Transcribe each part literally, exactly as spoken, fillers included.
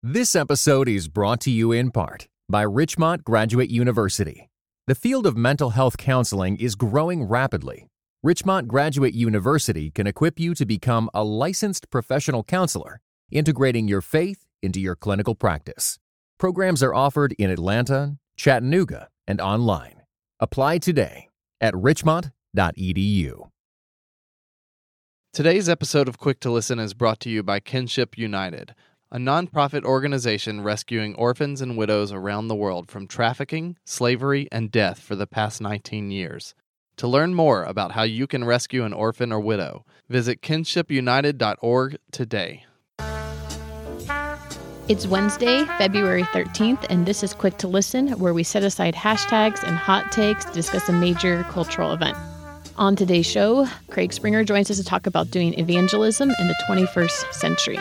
This episode is brought to you in part by Richmont Graduate University. The field of mental health counseling is growing rapidly. Richmont Graduate University can equip you to become a licensed professional counselor, integrating your faith into your clinical practice. Programs are offered in Atlanta, Chattanooga, and online. Apply today at richmont dot e d u. Today's episode of Quick to Listen is brought to you by Kinship United, a nonprofit organization rescuing orphans and widows around the world from trafficking, slavery, and death for the past nineteen years. To learn more about how you can rescue an orphan or widow, visit kinship united dot org today. It's Wednesday, February thirteenth, and this is Quick to Listen, where we set aside hashtags and hot takes to discuss a major cultural event. On today's show, Craig Springer joins us to talk about doing evangelism in the twenty-first century.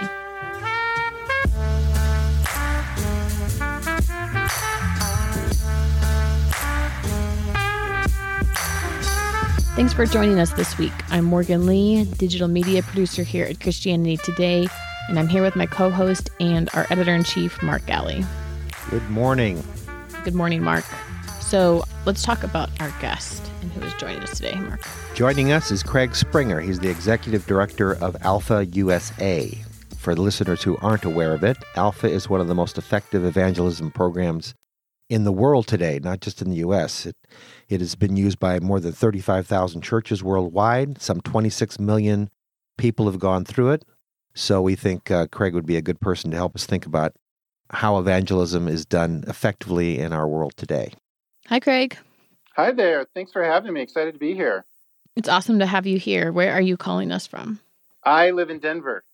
Thanks for joining us this week. I'm Morgan Lee, digital media producer here at Christianity Today, and I'm here with my co-host and our editor-in-chief, Mark Galli. Good morning. Good morning, Mark. So let's talk about our guest and who is joining us today, Mark. Joining us is Craig Springer. He's the executive director of Alpha U S A. For the listeners who aren't aware of it, Alpha is one of the most effective evangelism programs in the world today, not just in the U S. It, it has been used by more than thirty-five thousand churches worldwide. Some twenty-six million people have gone through it. So we think uh, Craig would be a good person to help us think about how evangelism is done effectively in our world today. Hi, Craig. Hi there. Thanks for having me. Excited to be here. It's awesome to have you here. Where are you calling us from? I live in Denver.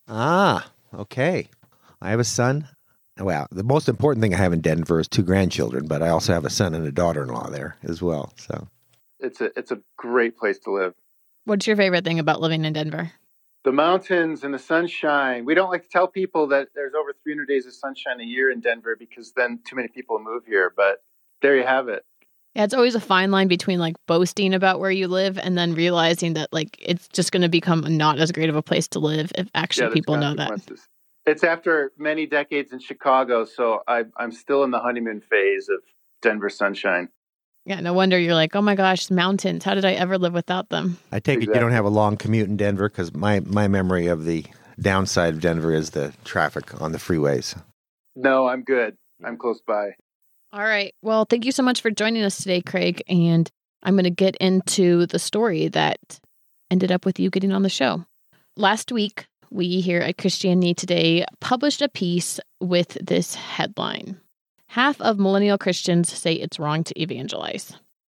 Ah, okay. I have a son. Well, the most important thing I have in Denver is two grandchildren, but I also have a son and a daughter-in-law there as well. So it's a it's a great place to live. What's your favorite thing about living in Denver? The mountains and the sunshine. We don't like to tell people that there's over three hundred days of sunshine a year in Denver because then too many people move here, but there you have it. Yeah, it's always a fine line between like boasting about where you live and then realizing that like it's just going to become not as great of a place to live if actually yeah, people know that. It's after many decades in Chicago, so I, I'm still in the honeymoon phase of Denver sunshine. Yeah, no wonder you're like, oh my gosh, mountains. How did I ever live without them? I take exactly. it you don't have a long commute in Denver because my, my memory of the downside of Denver is the traffic on the freeways. No, I'm good. I'm close by. All right. Well, thank you so much for joining us today, Craig. And I'm going to get into the story that ended up with you getting on the show. Last week, we here at Christianity Today published a piece with this headline: Half of millennial Christians say it's wrong to evangelize.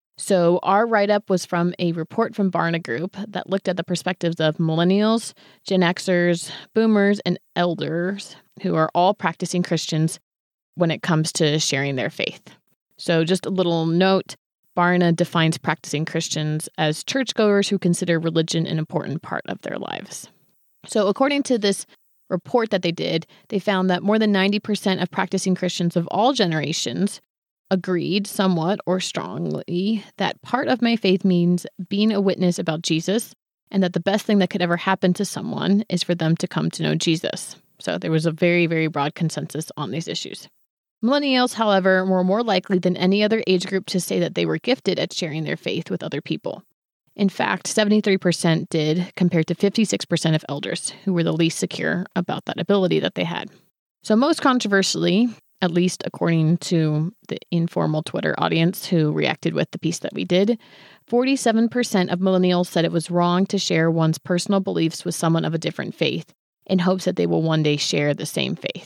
So our write-up was from a report from Barna Group that looked at the perspectives of millennials, Gen Xers, boomers, and elders who are all practicing Christians when it comes to sharing their faith. So just a little note, Barna defines practicing Christians as churchgoers who consider religion an important part of their lives. So according to this report that they did, they found that more than ninety percent of practicing Christians of all generations agreed somewhat or strongly that part of my faith means being a witness about Jesus and that the best thing that could ever happen to someone is for them to come to know Jesus. So there was a very, very broad consensus on these issues. Millennials, however, were more likely than any other age group to say that they were gifted at sharing their faith with other people. In fact, seventy-three percent did, compared to fifty-six percent of elders, who were the least secure about that ability that they had. So most controversially, at least according to the informal Twitter audience who reacted with the piece that we did, forty-seven percent of millennials said it was wrong to share one's personal beliefs with someone of a different faith in hopes that they will one day share the same faith.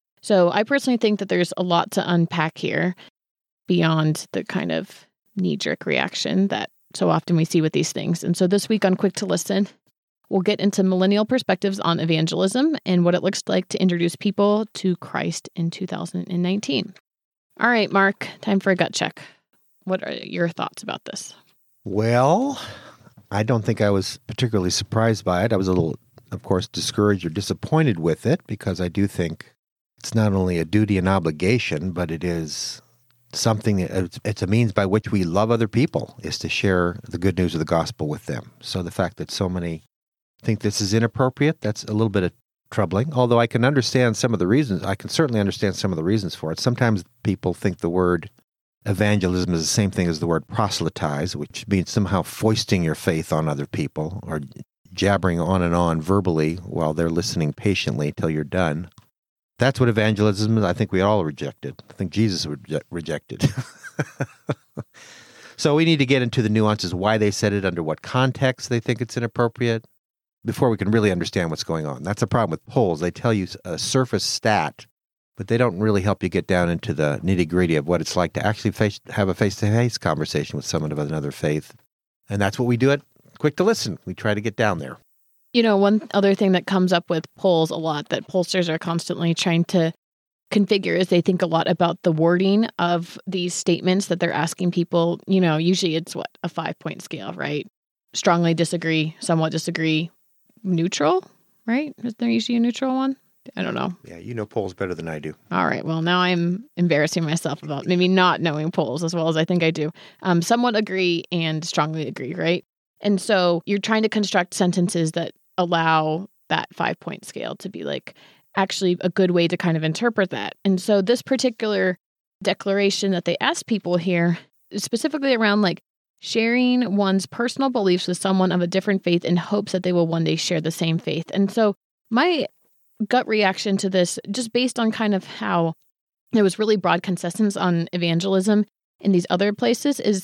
So I personally think that there's a lot to unpack here beyond the kind of knee-jerk reaction that so often we see with these things. And so this week on Quick to Listen, we'll get into millennial perspectives on evangelism and what it looks like to introduce people to Christ in two thousand nineteen. All right, Mark, time for a gut check. What are your thoughts about this? Well, I don't think I was particularly surprised by it. I was a little, of course, discouraged or disappointed with it because I do think it's not only a duty and obligation, but it is something, it's a means by which we love other people, is to share the good news of the gospel with them. So the fact that so many think this is inappropriate, that's a little bit of troubling, although I can understand some of the reasons. I can certainly understand some of the reasons for it. Sometimes people think the word evangelism is the same thing as the word proselytize, which means somehow foisting your faith on other people or jabbering on and on verbally while they're listening patiently till you're done. That's what evangelism is. I think we all rejected. I think Jesus would reject it. So we need to get into the nuances, why they said it, under what context they think it's inappropriate, before we can really understand what's going on. That's the problem with polls. They tell you a surface stat, but they don't really help you get down into the nitty-gritty of what it's like to actually face, have a face-to-face conversation with someone of another faith. And that's what we do at Quick to Listen. We try to get down there. You know, one other thing that comes up with polls a lot that pollsters are constantly trying to configure is they think a lot about the wording of these statements that they're asking people. You know, usually it's what, a five-point scale, right? Strongly disagree, somewhat disagree, neutral, right? Is there usually a neutral one? I don't know. Yeah, you know polls better than I do. All right. Well, now I'm embarrassing myself about maybe not knowing polls as well as I think I do. Um, somewhat agree and strongly agree, right? And so you're trying to construct sentences that allow that five-point scale to be like actually a good way to kind of interpret that. And so this particular declaration that they ask people here is specifically around like sharing one's personal beliefs with someone of a different faith in hopes that they will one day share the same faith. And so my gut reaction to this, just based on kind of how there was really broad consensus on evangelism in these other places, is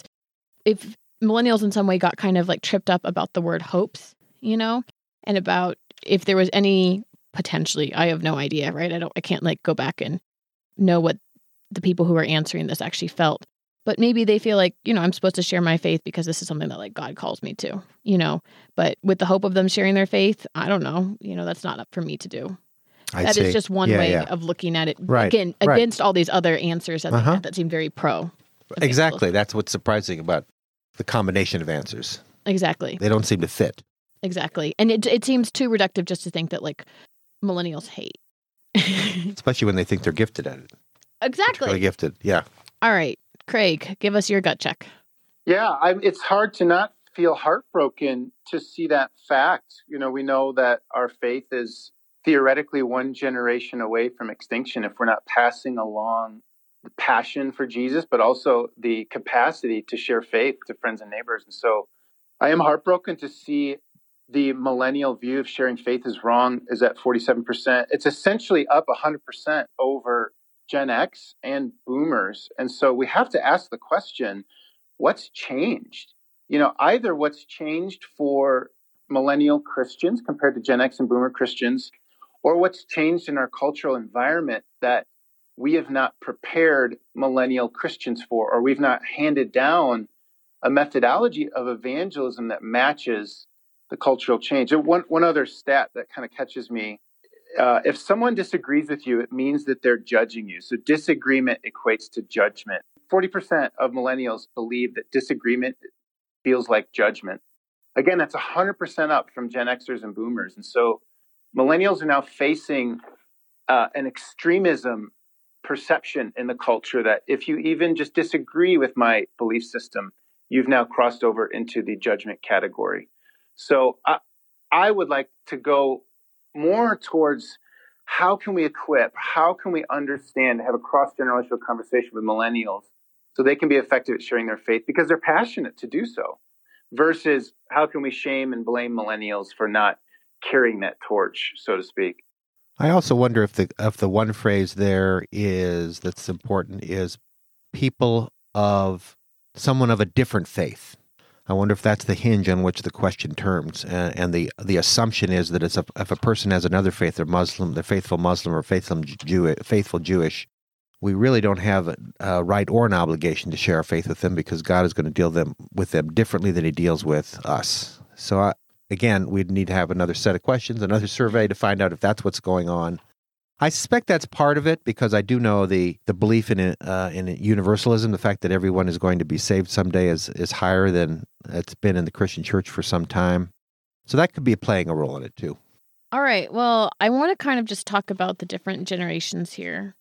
if millennials in some way got kind of like tripped up about the word hopes, you know, and about if there was any potentially, I have no idea, right? I don't, I can't like go back and know what the people who are answering this actually felt. But maybe they feel like, you know, I'm supposed to share my faith because this is something that like God calls me to, you know, but with the hope of them sharing their faith, I don't know, you know, that's not up for me to do. I'd that say, is just one yeah, way yeah. of looking at it. Right, Again, right. against all these other answers that, Uh-huh. they had that seem very pro. Exactly. That's what's surprising about the combination of answers. Exactly. They don't seem to fit. Exactly. And it it seems too reductive just to think that like millennials hate. Especially when they think they're gifted at it. Exactly. Really gifted. Yeah. All right. Craig, give us your gut check. Yeah, I, it's hard to not feel heartbroken to see that fact. You know, we know that our faith is theoretically one generation away from extinction if we're not passing along the passion for Jesus, but also the capacity to share faith to friends and neighbors. And so I am heartbroken to see the millennial view of sharing faith is wrong is at forty-seven percent. It's essentially up one hundred percent over Gen X and boomers. And so we have to ask the question, what's changed? You know, either what's changed for millennial Christians compared to Gen X and boomer Christians, or what's changed in our cultural environment that we have not prepared millennial Christians for, or we've not handed down a methodology of evangelism that matches the cultural change. And one, one other stat that kind of catches me, uh, if someone disagrees with you, it means that they're judging you. So disagreement equates to judgment. forty percent of millennials believe that disagreement feels like judgment. Again, that's one hundred percent up from Gen Xers and boomers. And so millennials are now facing uh, an extremism perception in the culture that if you even just disagree with my belief system, you've now crossed over into the judgment category. So I, I would like to go more towards how can we equip, how can we understand, have a cross-generational conversation with millennials so they can be effective at sharing their faith because they're passionate to do so, versus how can we shame and blame millennials for not carrying that torch, so to speak. I also wonder if the if the one phrase there is that's important is people of someone of a different faith. I wonder if that's the hinge on which the question turns, and, and the the assumption is that it's a, if a person has another faith, they're Muslim, they're faithful Muslim or faithful Jew, faithful Jewish, we really don't have a, a right or an obligation to share our faith with them because God is going to deal them with them differently than He deals with us. So I, again, we'd need to have another set of questions, another survey to find out if that's what's going on. I suspect that's part of it because I do know the the belief in uh, in universalism, the fact that everyone is going to be saved someday is is higher than it's been in the Christian church for some time. So that could be playing a role in it too. All right. Well, I want to kind of just talk about the different generations here.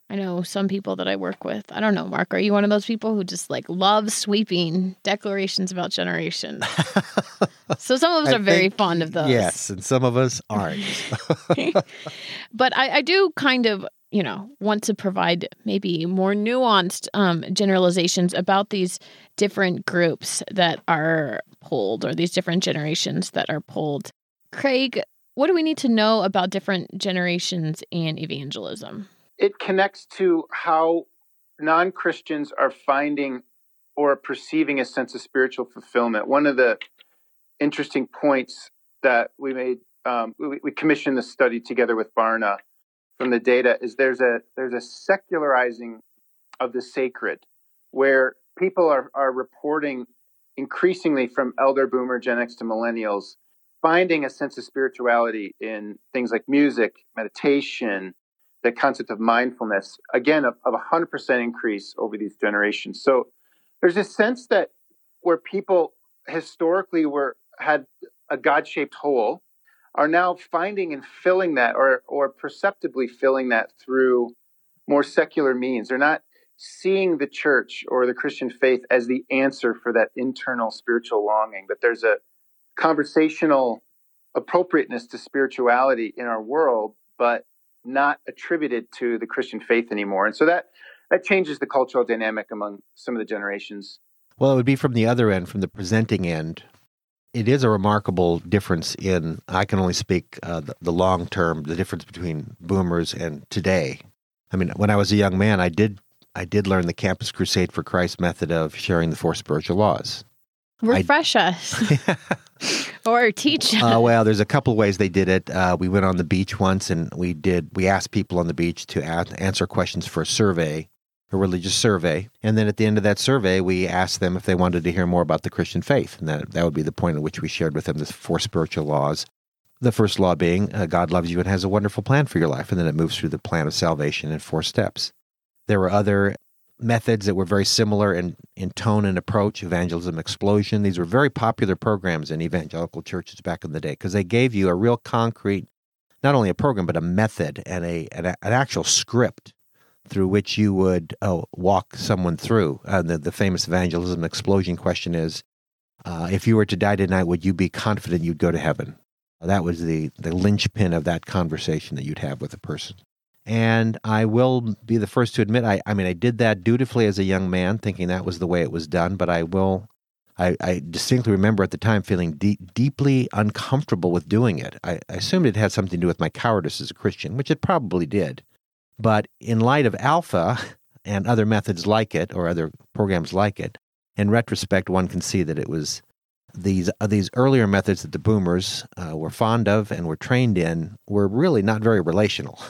I know some people that I work with. I don't know, Mark, are you one of those people who just like love sweeping declarations about generations? So some of us I are very think, fond of those. Yes, and some of us aren't. But I, I do kind of, you know, want to provide maybe more nuanced um, generalizations about these different groups that are pulled, or these different generations that are pulled. Craig, what do we need to know about different generations and evangelism? It connects to how non-Christians are finding or perceiving a sense of spiritual fulfillment. One of the interesting points that we made, um, we, we commissioned this study together with Barna from the data, is there's a there's a secularizing of the sacred, where people are, are reporting increasingly from elder boomer, Gen X to millennials, finding a sense of spirituality in things like music, meditation, the concept of mindfulness, again, of, of one hundred percent increase over these generations. So there's a sense that where people historically were had a God-shaped hole are now finding and filling that, or or perceptibly filling that through more secular means. They're not seeing the church or the Christian faith as the answer for that internal spiritual longing, but there's a conversational appropriateness to spirituality in our world, but not attributed to the Christian faith anymore. And so that that changes the cultural dynamic among some of the generations. Well, it would be from the other end, from the presenting end. It is a remarkable difference in, I can only speak uh, the, the long term, the difference between boomers and today. I mean, when I was a young man, I did I did learn the Campus Crusade for Christ method of sharing the four spiritual laws. Refresh I, us. Or teach us. Uh, well, there's a couple ways they did it. Uh, we went on the beach once, and we did. We asked people on the beach to ask, answer questions for a survey, a religious survey, and then at the end of that survey, we asked them if they wanted to hear more about the Christian faith, and that that would be the point at which we shared with them the four spiritual laws. The first law being uh, God loves you and has a wonderful plan for your life, and then it moves through the plan of salvation in four steps. There were other methods that were very similar in, in tone and approach. Evangelism Explosion. These were very popular programs in evangelical churches back in the day because they gave you a real concrete, not only a program, but a method and a an, an actual script through which you would oh, walk someone through. Uh, the, the famous Evangelism Explosion question is, uh, if you were to die tonight, would you be confident you'd go to heaven? That was the, the linchpin of that conversation that you'd have with a person. And I will be the first to admit, I, I mean, I did that dutifully as a young man, thinking that was the way it was done, but I will, I, I distinctly remember at the time feeling de- deeply uncomfortable with doing it. I, I assumed it had something to do with my cowardice as a Christian, which it probably did. But in light of Alpha and other methods like it, or other programs like it, in retrospect, one can see that it was these uh, these earlier methods that the boomers uh, were fond of and were trained in were really not very relational.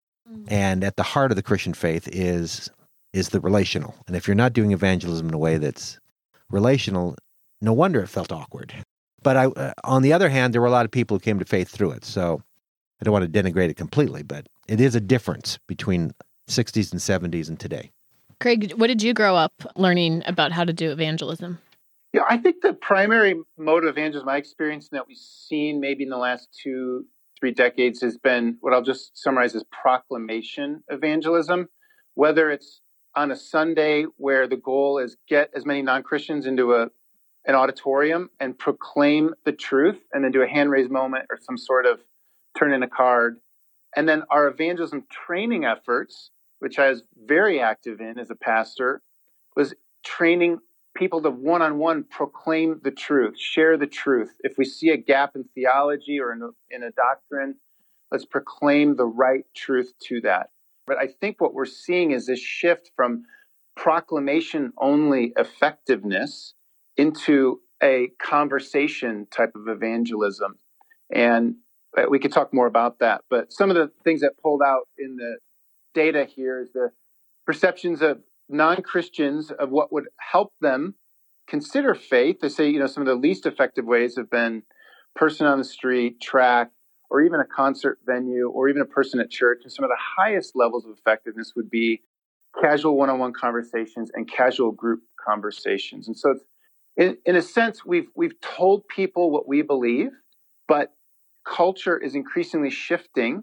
And at the heart of the Christian faith is is the relational. And if you're not doing evangelism in a way that's relational, no wonder it felt awkward. But I, uh, on the other hand, there were a lot of people who came to faith through it. So I don't want to denigrate it completely, but it is a difference between sixties and seventies and today. Craig, what did you grow up learning about how to do evangelism? Yeah, I think the primary mode of evangelism, my experience that we've seen maybe in the last two, three decades has been what I'll just summarize as proclamation evangelism, whether it's on a Sunday where the goal is get as many non-Christians into a an auditorium and proclaim the truth, and then do a hand raise moment or some sort of turn in a card. And then our evangelism training efforts, which I was very active in as a pastor, was training people to one-on-one proclaim the truth, share the truth. If we see a gap in theology or in a, in a doctrine, let's proclaim the right truth to that. But I think what we're seeing is this shift from proclamation-only effectiveness into a conversation type of evangelism. And we could talk more about that. But some of the things that pulled out in the data here is the perceptions of non-Christians of what would help them consider faith. They say, you know, some of the least effective ways have been person on the street, track, or even a concert venue, or even a person at church. And some of the highest levels of effectiveness would be casual one-on-one conversations and casual group conversations. And so it's, in, in a sense, we've we've told people what we believe, but culture is increasingly shifting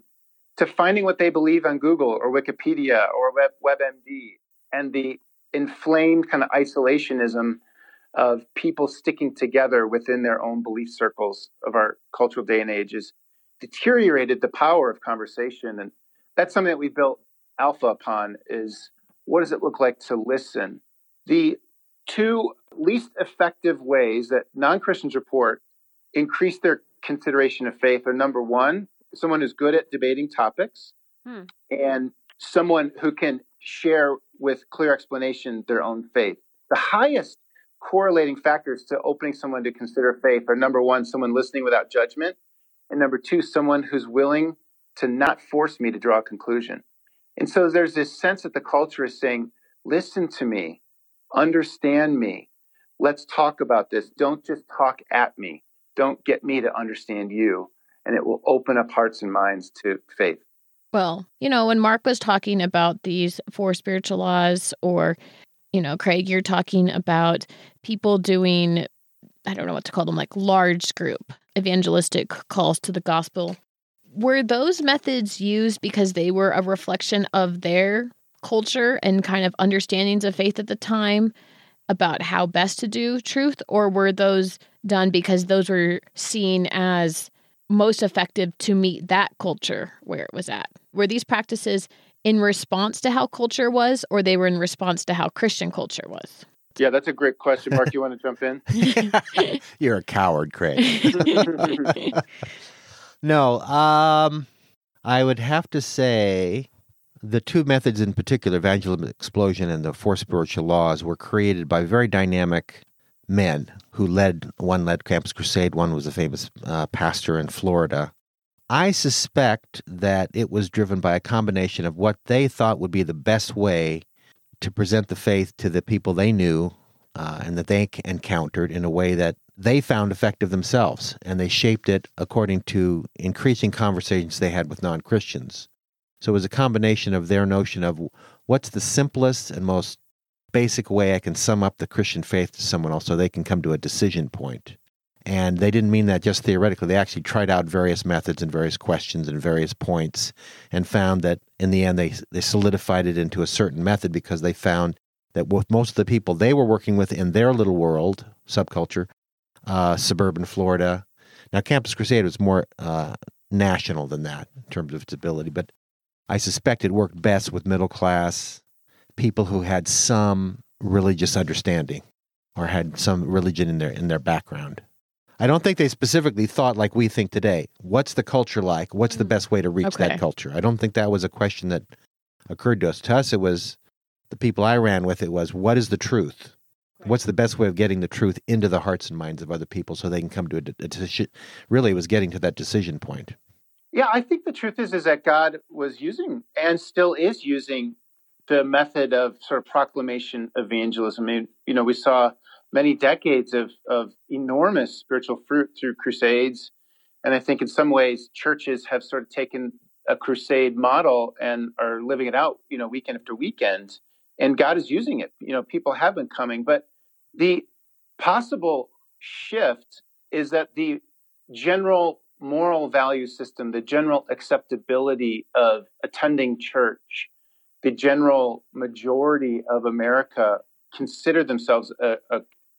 to finding what they believe on Google or Wikipedia or Web, WebMD, and the inflamed kind of isolationism of people sticking together within their own belief circles of our cultural day and age has deteriorated the power of conversation. And that's something that we built Alpha upon, is what does it look like to listen? The two least effective ways that non-Christians report increase their consideration of faith are, number one, someone who's good at debating topics, hmm. and someone who can share with clear explanation their own faith. The highest correlating factors to opening someone to consider faith are, number one, someone listening without judgment, and number two, someone who's willing to not force me to draw a conclusion. And so there's this sense that the culture is saying, listen to me, understand me, let's talk about this. Don't just talk at me. Don't get me to understand you. And it will open up hearts and minds to faith. Well, you know, when Mark was talking about these four spiritual laws, or, you know, Craig, you're talking about people doing, I don't know what to call them, like large group evangelistic calls to the gospel. Were those methods used because they were a reflection of their culture and kind of understandings of faith at the time about how best to do truth? Or were those done because those were seen as most effective to meet that culture where it was at? Were these practices in response to how culture was, or they were in response to how Christian culture was? Yeah, that's a great question. Mark, you want to jump in? You're a coward, Craig. No, um, I would have to say the two methods in particular, evangelism explosion and the four spiritual laws, were created by very dynamic men who led, one led Campus Crusade, one was a famous uh, pastor in Florida. I suspect that it was driven by a combination of what they thought would be the best way to present the faith to the people they knew uh, and that they encountered in a way that they found effective themselves, and they shaped it according to increasing conversations they had with non-Christians. So it was a combination of their notion of what's the simplest and most basic way I can sum up the Christian faith to someone else so they can come to a decision point. And they didn't mean that just theoretically. They actually tried out various methods and various questions and various points and found that in the end they they solidified it into a certain method because they found that with most of the people they were working with in their little world, subculture, uh, suburban Florida. Now, Campus Crusade was more uh, national than that in terms of its ability, but I suspect it worked best with middle class people who had some religious understanding or had some religion in their in their background. I don't think they specifically thought like we think today. What's the culture like? What's the best way to reach Okay. that culture? I don't think that was a question that occurred to us. To us, it was the people I ran with. It was, what is the truth? What's the best way of getting the truth into the hearts and minds of other people so they can come to a, de- a decision? Really, it was getting to that decision point. Yeah, I think the truth is is that God was using and still is using the method of sort of proclamation evangelism. I mean, you know, we saw many decades of, of enormous spiritual fruit through crusades. And I think in some ways, churches have sort of taken a crusade model and are living it out, you know, weekend after weekend. And God is using it. You know, people have been coming. But the possible shift is that the general moral value system, the general acceptability of attending church, the general majority of America consider themselves a, a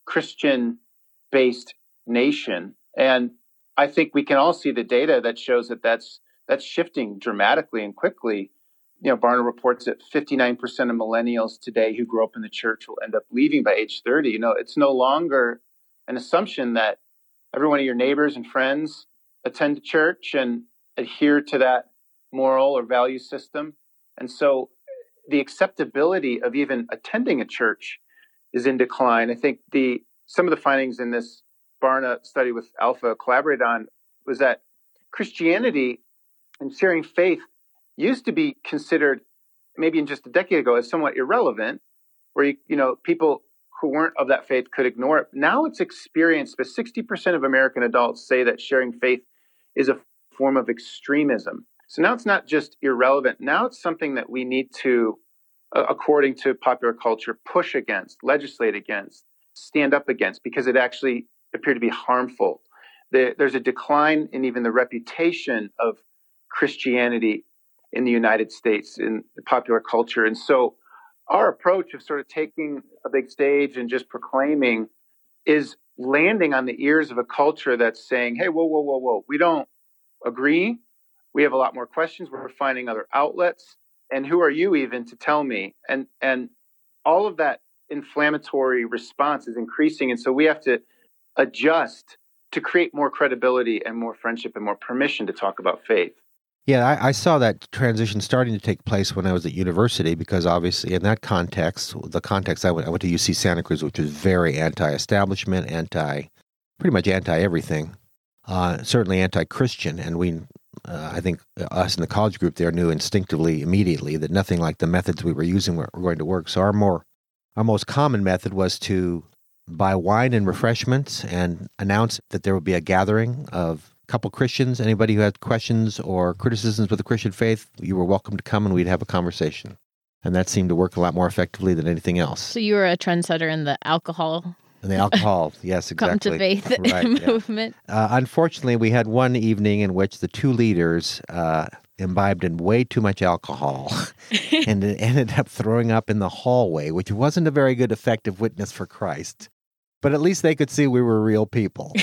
Christian-based nation. And I think we can all see the data that shows that that's, that's shifting dramatically and quickly. You know, Barna reports that fifty-nine percent of millennials today who grew up in the church will end up leaving by age thirty. You know, it's no longer an assumption that every one of your neighbors and friends attend church and adhere to that moral or value system. And so the acceptability of even attending a church is in decline. I think the some of the findings in this Barna study with Alpha collaborated on was that Christianity and sharing faith used to be considered, maybe in just a decade ago, as somewhat irrelevant, where you, you know people who weren't of that faith could ignore it. Now it's experienced, but sixty percent of American adults say that sharing faith is a form of extremism. So now it's not just irrelevant. Now it's something that we need to, uh, according to popular culture, push against, legislate against, stand up against, because it actually appeared to be harmful. The, there's a decline in even the reputation of Christianity in the United States, in the popular culture. And so our approach of sort of taking a big stage and just proclaiming is landing on the ears of a culture that's saying, hey, whoa, whoa, whoa, whoa, we don't agree. We have a lot more questions. We're finding other outlets. And who are you even to tell me? And and all of that inflammatory response is increasing. And so we have to adjust to create more credibility and more friendship and more permission to talk about faith. Yeah, I, I saw that transition starting to take place when I was at university, because obviously in that context, the context I went, I went to U C Santa Cruz, which was very anti-establishment, anti, pretty much anti-everything, uh, certainly anti-Christian. And we, uh, I think us in the college group there knew instinctively, immediately, that nothing like the methods we were using were, were going to work. So our more, our most common method was to buy wine and refreshments and announce that there would be a gathering of a couple Christians. Anybody who had questions or criticisms with the Christian faith, you were welcome to come and we'd have a conversation. And that seemed to work a lot more effectively than anything else. So you were a trendsetter in the alcohol. And the alcohol, yes, exactly. Come to faith right, movement. Yeah. Uh, unfortunately, we had one evening in which the two leaders uh, imbibed in way too much alcohol and it ended up throwing up in the hallway, which wasn't a very good effective witness for Christ. But at least they could see we were real people.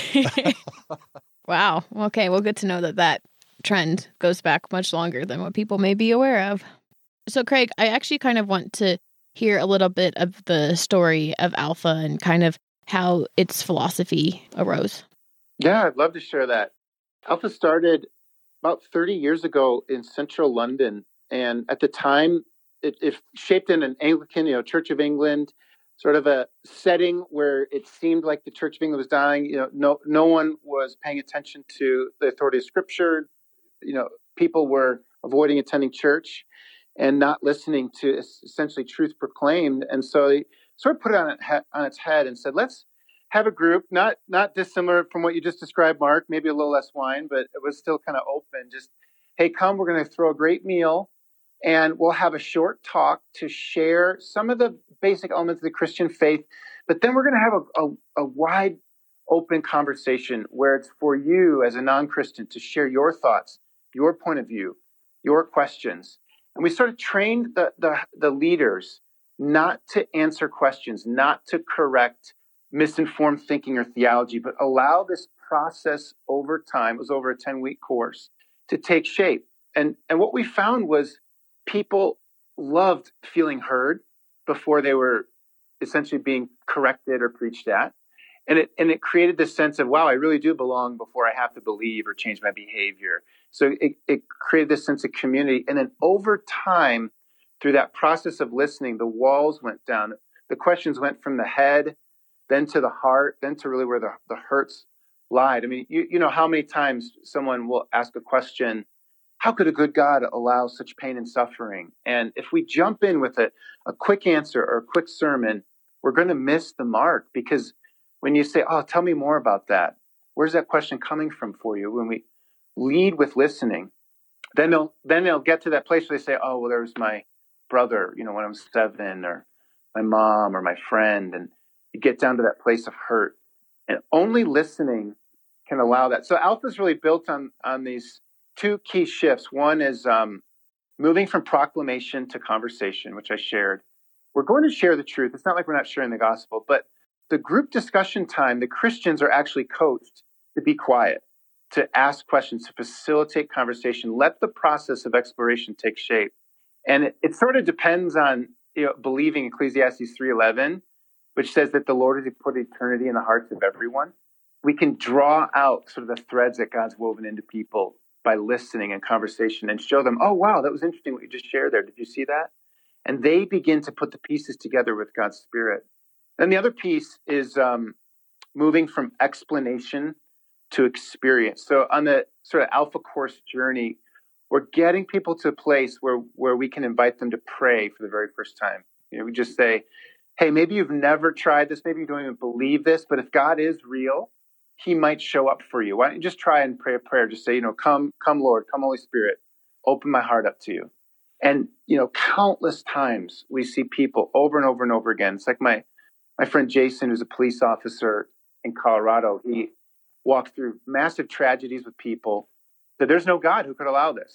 Wow. Okay. Well, good to know that that trend goes back much longer than what people may be aware of. So, Craig, I actually kind of want to hear a little bit of the story of Alpha and kind of how its philosophy arose. Yeah, I'd love to share that. Alpha started about thirty years ago in central London. And at the time, it, it shaped in an Anglican, you know, Church of England, sort of a setting where it seemed like the Church of England was dying. You know, no, no one was paying attention to the authority of Scripture. You know, people were avoiding attending church and not listening to essentially truth proclaimed. And so they sort of put it on, on its head and said, let's have a group, not not dissimilar from what you just described, Mark, maybe a little less wine, but it was still kind of open. Just, hey, come, we're going to throw a great meal, and we'll have a short talk to share some of the basic elements of the Christian faith, but then we're going to have a, a, a wide open conversation where it's for you as a non-Christian to share your thoughts, your point of view, your questions. And we sort of trained the, the, the leaders not to answer questions, not to correct misinformed thinking or theology, but allow this process over time, it was over a ten-week course, to take shape. And, and what we found was people loved feeling heard before they were essentially being corrected or preached at. And it and it created this sense of, wow, I really do belong before I have to believe or change my behavior. So it, it created this sense of community. And then over time, through that process of listening, the walls went down. The questions went from the head, then to the heart, then to really where the, the hurts lied. I mean, you, you know how many times someone will ask a question, how could a good God allow such pain and suffering? And if we jump in with a, a quick answer or a quick sermon, we're going to miss the mark. Because when you say, oh, tell me more about that, where's that question coming from for you? When we lead with listening, then they'll then they'll get to that place where they say, oh, well, there was my brother, you know, when I was seven, or my mom or my friend. And you get down to that place of hurt. And only listening can allow that. So Alpha is really built on, on these two key shifts. One is um, moving from proclamation to conversation, which I shared. We're going to share the truth. It's not like we're not sharing the gospel, but the group discussion time, the Christians are actually coached to be quiet, to ask questions, to facilitate conversation, let the process of exploration take shape. And it, it sort of depends on, you know, believing Ecclesiastes three eleven, which says that the Lord has put eternity in the hearts of everyone. We can draw out sort of the threads that God's woven into people by listening and conversation and show them, oh, wow, that was interesting what you just shared there. Did you see that? And they begin to put the pieces together with God's Spirit. Then the other piece is um, moving from explanation to experience. So on the sort of Alpha Course journey, we're getting people to a place where, where we can invite them to pray for the very first time. You know, we just say, hey, maybe you've never tried this. Maybe you don't even believe this. But if God is real, he might show up for you. Why don't you just try and pray a prayer? Just say, you know, come, come, Lord, come, Holy Spirit, open my heart up to you. And, you know, countless times we see people over and over and over again. It's like my, my friend Jason, who's a police officer in Colorado. He walked through massive tragedies with people that there's no God who could allow this.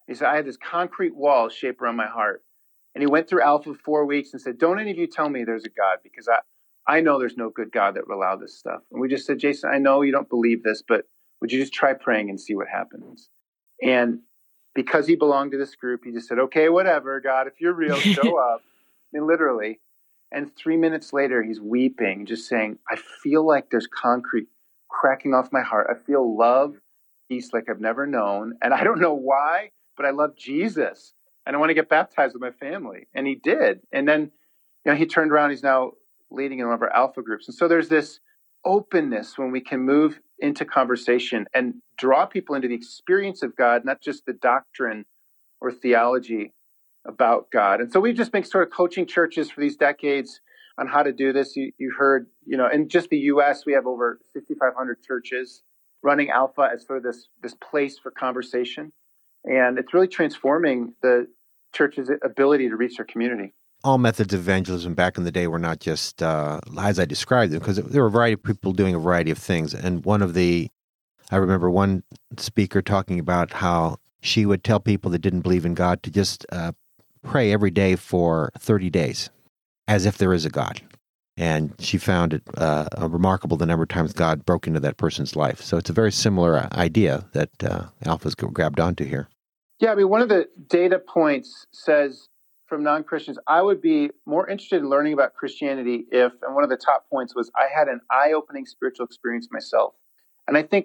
He said, I had this concrete wall shaped around my heart. And he went through Alpha four weeks and said, don't any of you tell me there's a God, because I, I know there's no good God that would allow this stuff. And we just said, Jason, I know you don't believe this, but would you just try praying and see what happens? And because he belonged to this group, he just said, okay, whatever, God, if you're real, show up. I mean, literally. And three minutes later, he's weeping, just saying, I feel like there's concrete cracking off my heart. I feel love, peace like I've never known. And I don't know why, but I love Jesus. And I want to get baptized with my family. And he did. And then, you know, he turned around. He's now leading in one of our Alpha groups. And so there's this openness when we can move into conversation and draw people into the experience of God, not just the doctrine or theology about God. And so we've just been sort of coaching churches for these decades on how to do this. You, you heard, you know, in just the U S, we have over fifty-five hundred churches running Alpha as sort of this, this place for conversation. And it's really transforming the church's ability to reach their community. All methods of evangelism back in the day were not just uh, as I described them, because there were a variety of people doing a variety of things. And one of the, I remember one speaker talking about how she would tell people that didn't believe in God to just uh, pray every day for thirty days, as if there is a God. And she found it uh, remarkable the number of times God broke into that person's life. So it's a very similar idea that uh, Alpha's grabbed onto here. Yeah, I mean, one of the data points says from non-Christians, I would be more interested in learning about Christianity if, and one of the top points was, I had an eye-opening spiritual experience myself. And I think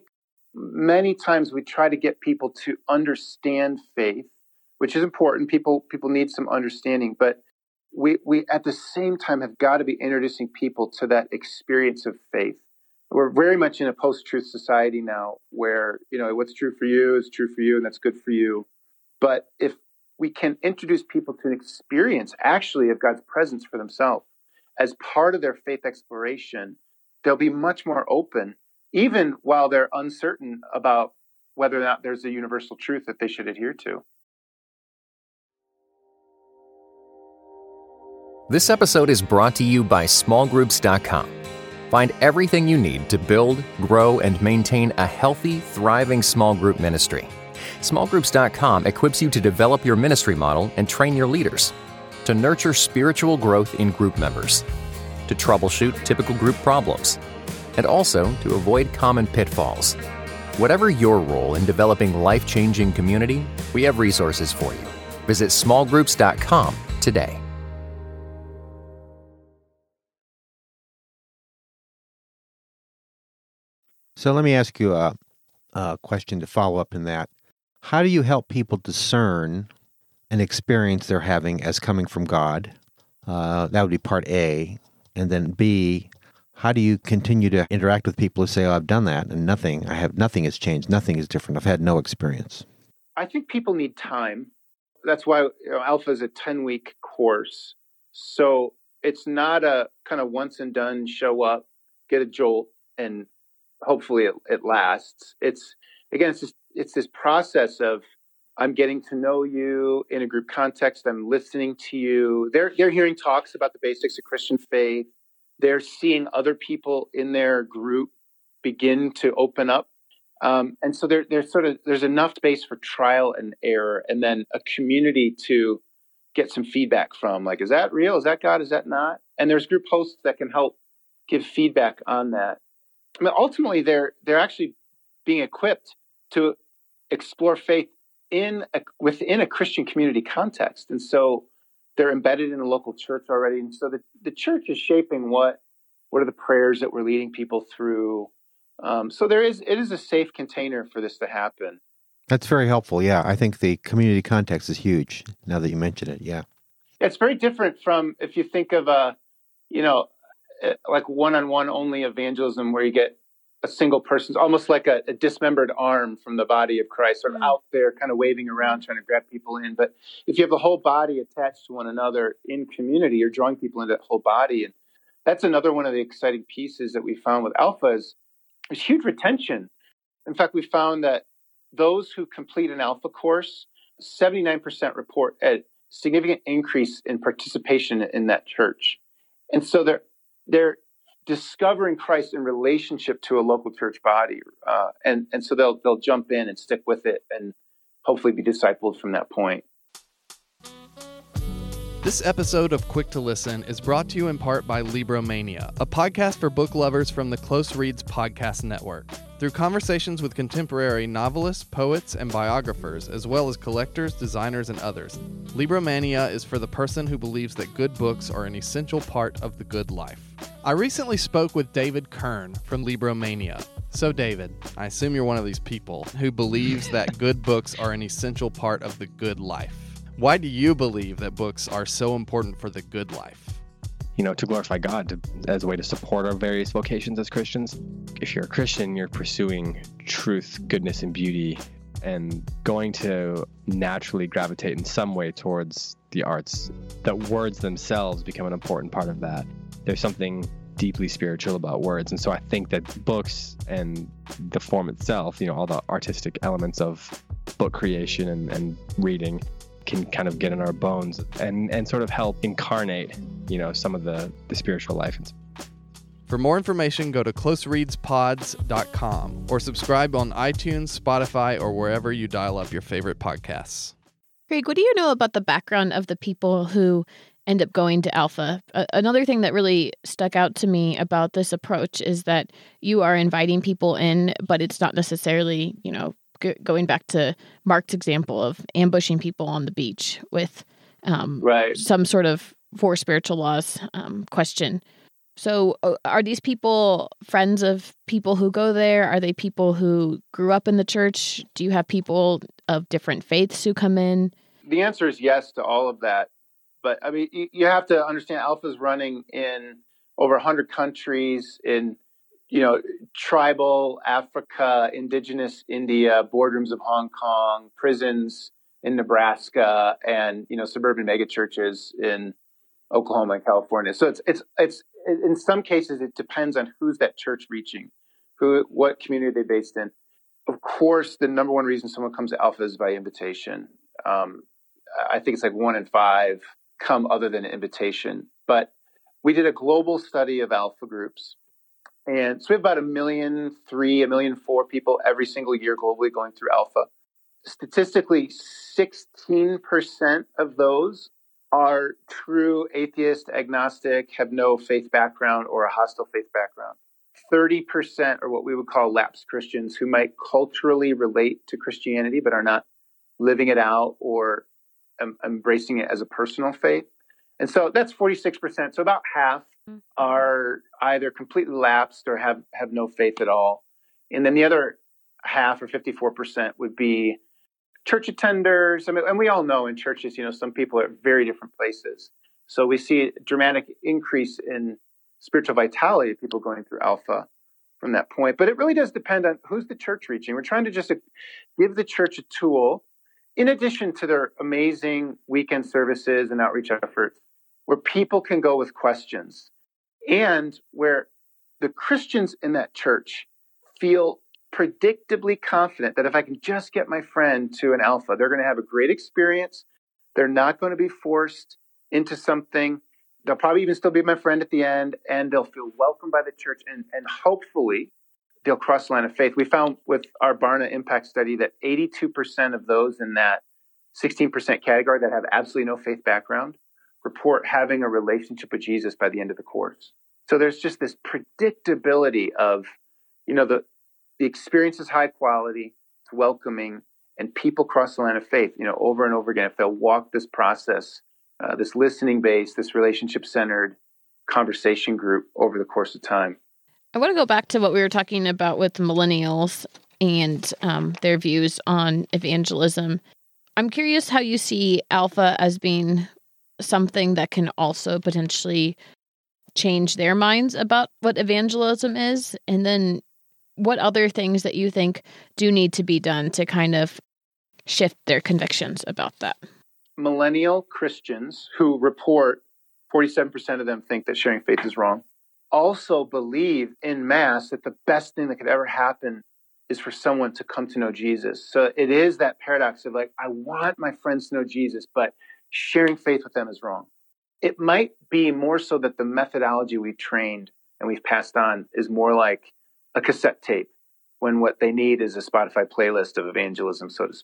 many times we try to get people to understand faith, which is important. People people need some understanding, but we we at the same time have got to be introducing people to that experience of faith. We're very much in a post-truth society now where, you know, what's true for you is true for you, and that's good for you. But if we can introduce people to an experience actually of God's presence for themselves as part of their faith exploration, they'll be much more open, even while they're uncertain about whether or not there's a universal truth that they should adhere to. This episode is brought to you by small groups dot com. Find everything you need to build, grow, and maintain a healthy, thriving small group ministry. small groups dot com equips you to develop your ministry model and train your leaders, to nurture spiritual growth in group members, to troubleshoot typical group problems, and also to avoid common pitfalls. Whatever your role in developing life-changing community, we have resources for you. Visit small groups dot com today. So let me ask you a, a question to follow up in that. How do you help people discern an experience they're having as coming from God? Uh, that would be part A. And then B, how do you continue to interact with people who say, oh, I've done that and nothing, I have nothing has changed, nothing is different, I've had no experience? I think people need time. That's why, you know, Alpha is a ten-week course. So it's not a kind of once and done, show up, get a jolt, and hopefully it, it lasts. It's, again, it's just, it's this process of I'm getting to know you in a group context. I'm listening to you. They're, they're hearing talks about the basics of Christian faith. They're seeing other people in their group begin to open up. Um, and so there, there's sort of, there's enough space for trial and error, and then a community to get some feedback from, like, is that real? Is that God? Is that not? And there's group hosts that can help give feedback on that. I mean, ultimately, they're they're actually being equipped to explore faith in a, within a Christian community context, and so they're embedded in a local church already. And so the, the church is shaping what what are the prayers that we're leading people through. Um, so there is it is a safe container for this to happen. That's very helpful. Yeah, I think the community context is huge. Now that you mention it, yeah, it's very different from if you think of a, you know. like one-on-one only evangelism where you get a single person, almost like a, a dismembered arm from the body of Christ, sort of mm. out there kind of waving around, trying to grab people in. But if you have the whole body attached to one another in community, you're drawing people into that whole body. And that's another one of the exciting pieces that we found with Alpha is there's huge retention. In fact, we found that those who complete an Alpha course, seventy-nine percent report a significant increase in participation in that church. And so they're They're discovering Christ in relationship to a local church body, uh, and and so they'll they'll jump in and stick with it, and hopefully be discipled from that point. This episode of Quick to Listen is brought to you in part by Libromania, a podcast for book lovers from the Close Reads Podcast Network. Through conversations with contemporary novelists, poets, and biographers, as well as collectors, designers, and others, Libromania is for the person who believes that good books are an essential part of the good life. I recently spoke with David Kern from Libromania. So David, I assume you're one of these people who believes that good books are an essential part of the good life. Why do you believe that books are so important for the good life? You know, to glorify God, to, as a way to support our various vocations as Christians. If you're a Christian, you're pursuing truth, goodness, and beauty, and going to naturally gravitate in some way towards the arts. That words themselves become an important part of that. There's something deeply spiritual about words, and so I think that books and the form itself, you know, all the artistic elements of book creation and, and reading, can kind of get in our bones and, and sort of help incarnate, you know, some of the, the spiritual life. For more information, go to close reads pods dot com or subscribe on iTunes, Spotify, or wherever you dial up your favorite podcasts. Craig, what do you know about the background of the people who end up going to Alpha? Uh, another thing that really stuck out to me about this approach is that you are inviting people in, but it's not necessarily, you know, going back to Mark's example of ambushing people on the beach with um, right. some sort of four spiritual laws um, question. So uh, are these people friends of people who go there? Are they people who grew up in the church? Do you have people of different faiths who come in? The answer is yes to all of that. But I mean, you have to understand Alpha's running in over one hundred countries in you know, tribal Africa, indigenous India, boardrooms of Hong Kong, prisons in Nebraska, and, you know, suburban megachurches in Oklahoma and California. So it's, it's, it's, in some cases, it depends on who's that church reaching, who, what community they're based in. Of course, the number one reason someone comes to Alpha is by invitation. Um, I think it's like one in five come other than an invitation. But we did a global study of Alpha groups. And so we have about a million three, a million four people every single year globally going through Alpha. Statistically, sixteen percent of those are true atheist, agnostic, have no faith background or a hostile faith background. thirty percent are what we would call lapsed Christians who might culturally relate to Christianity but are not living it out or um, embracing it as a personal faith. And so that's forty-six percent. So about half are either completely lapsed or have, have no faith at all. And then the other half, or fifty-four percent, would be church attenders. I mean, and we all know in churches, you know, some people are at very different places. So we see a dramatic increase in spiritual vitality of people going through Alpha from that point. But it really does depend on who's the church reaching. We're trying to just give the church a tool, in addition to their amazing weekend services and outreach efforts, where people can go with questions and where the Christians in that church feel predictably confident that if I can just get my friend to an Alpha, they're going to have a great experience. They're not going to be forced into something. They'll probably even still be my friend at the end, and they'll feel welcomed by the church, and, and hopefully they'll cross the line of faith. We found with our Barna Impact Study that eighty-two percent of those in that sixteen percent category that have absolutely no faith background report having a relationship with Jesus by the end of the course. So there's just this predictability of, you know, the the experience is high quality, it's welcoming, and people cross the line of faith, you know, over and over again. If they'll walk this process, uh, this listening based, this relationship centered conversation group over the course of time. I want to go back to what we were talking about with millennials and um, their views on evangelism. I'm curious how you see Alpha as being something that can also potentially change their minds about what evangelism is, and then what other things that you think do need to be done to kind of shift their convictions about that. Millennial Christians who report forty-seven percent of them think that sharing faith is wrong, also believe en masse that the best thing that could ever happen is for someone to come to know Jesus. So it is that paradox of like, I want my friends to know Jesus, but sharing faith with them is wrong. It might be more so that the methodology we've trained and we've passed on is more like a cassette tape, when what they need is a Spotify playlist of evangelism, so to speak.